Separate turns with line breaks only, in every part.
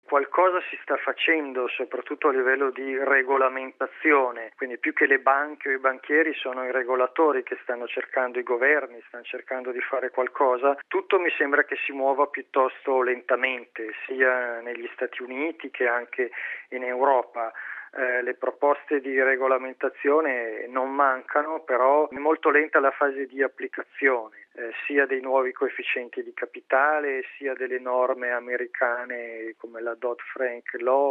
qualcosa si sta facendo, soprattutto a livello di regolamentazione, quindi più che le banche o i banchieri sono i regolatori che stanno cercando, i governi stanno cercando di fare qualcosa. Tutto mi sembra che si muova piuttosto lentamente, sia negli Stati Uniti che anche in Europa. Le proposte di regolamentazione non mancano, però è molto lenta la fase di applicazione, sia dei nuovi coefficienti di capitale, sia delle norme americane come la Dodd-Frank Law,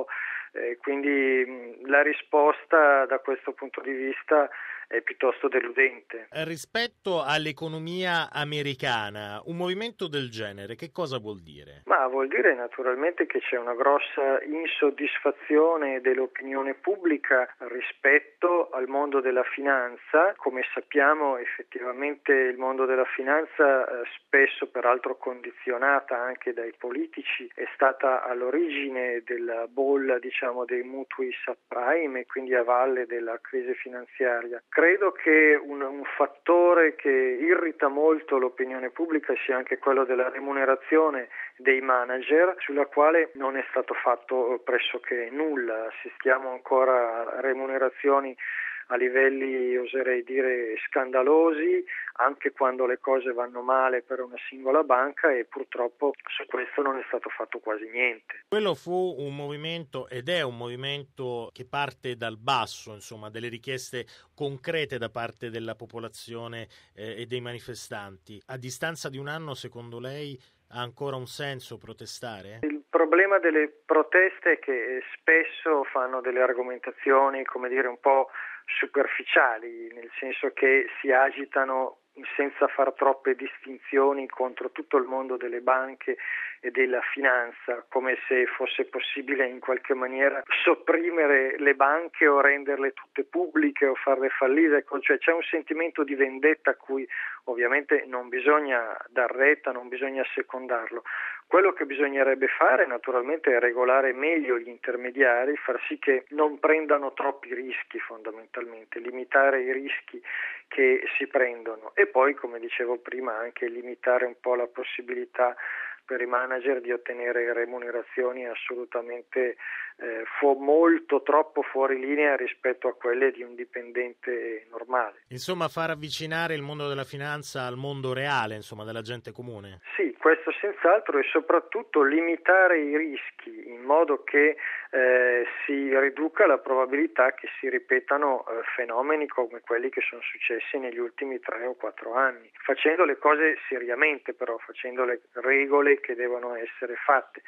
quindi la risposta da questo punto di vista è piuttosto deludente.
Rispetto all'economia americana, un movimento del genere che cosa vuol dire?
Ma vuol dire naturalmente che c'è una grossa insoddisfazione dell'opinione pubblica rispetto al mondo della finanza. Come sappiamo, effettivamente il mondo della finanza, spesso peraltro condizionata anche dai politici, è stata all'origine della bolla, dei mutui subprime e quindi a valle della crisi finanziaria. Credo che un fattore che irrita molto l'opinione pubblica sia anche quello della remunerazione dei manager, sulla quale non è stato fatto pressoché nulla. Assistiamo ancora a remunerazioni a livelli, oserei dire, scandalosi, anche quando le cose vanno male per una singola banca, e purtroppo su questo non è stato fatto quasi niente.
Quello fu un movimento ed è un movimento che parte dal basso, insomma, delle richieste concrete da parte della popolazione e dei manifestanti. A distanza di un anno, secondo lei, ha ancora un senso protestare?
Il problema delle proteste è che spesso fanno delle argomentazioni, un po' superficiali, nel senso che si agitano senza far troppe distinzioni contro tutto il mondo delle banche e della finanza, come se fosse possibile in qualche maniera sopprimere le banche o renderle tutte pubbliche o farle fallire. Cioè c'è un sentimento di vendetta a cui ovviamente non bisogna dar retta, non bisogna assecondarlo. Quello che bisognerebbe fare naturalmente è regolare meglio gli intermediari, far sì che non prendano troppi rischi, fondamentalmente, limitare i rischi che si prendono e poi, come dicevo prima, anche limitare un po' la possibilità per i manager di ottenere remunerazioni assolutamente troppo fuori linea rispetto a quelle di un dipendente normale.
Insomma, far avvicinare il mondo della finanza al mondo reale, insomma, della gente comune.
Sì, questo senz'altro, e soprattutto limitare i rischi in modo che si riduca la probabilità che si ripetano fenomeni come quelli che sono successi negli ultimi 3 o 4 anni, facendo le cose seriamente, però facendo le regole che devono essere fatte.